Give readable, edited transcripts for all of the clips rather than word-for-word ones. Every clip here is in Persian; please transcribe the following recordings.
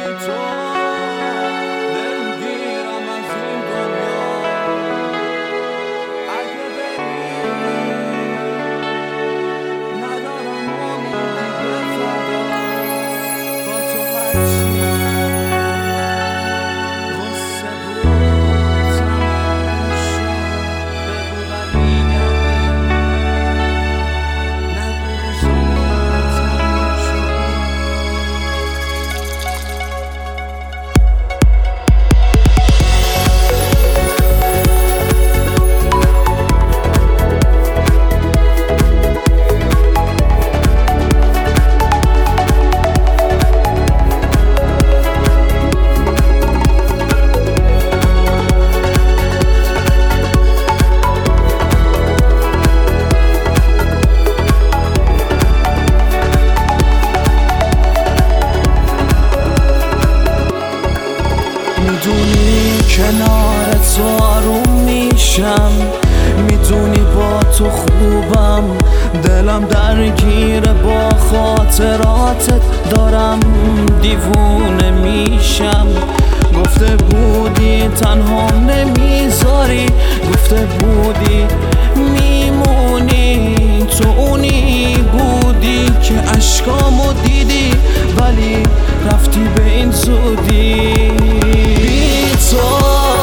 میدونی کنار تو آروم میشم، میدونی با تو خوبم، دلم درگیر با خاطراتت دارم دیوونه میشم. گفته بودی تنها نمیذاری، گفته بودی میمونی، تو اونی بودی که اشکامو دیدی ولی رفتی به این زودی. بی تو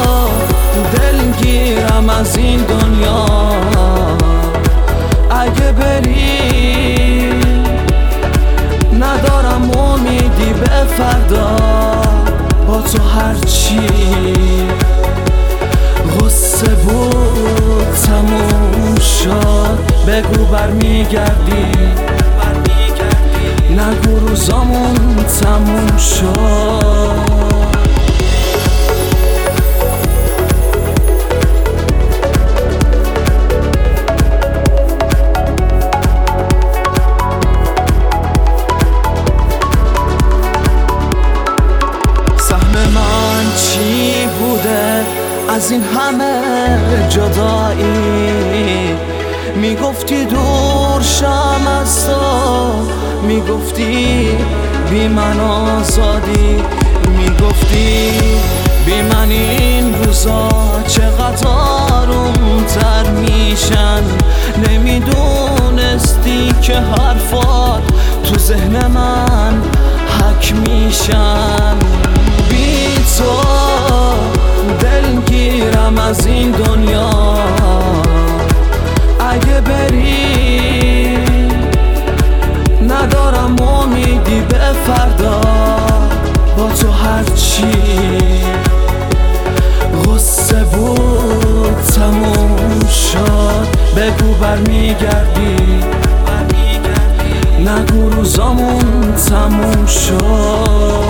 دلگیرم از این دنیا، اگه بری ندارم امیدی به فردا. با تو هرچی غصه بود تموم شد، بگو برمیگردی، نگو روزامون تموم شد. از این همه جدایی میگفتی دور شم از تو، میگفتی بی من آزادی، میگفتی بی من این روزا چقدر آروم تر میشن. نمیدونستی که حرفات تو ذهن من حک میشن. بی تو دلگیرم از این دنیا، اگه بری ندارم امیدی به فردا. با تو هرچی غصه بود تموم شد، بگو برمیگردی، نگو روزامون تموم شد.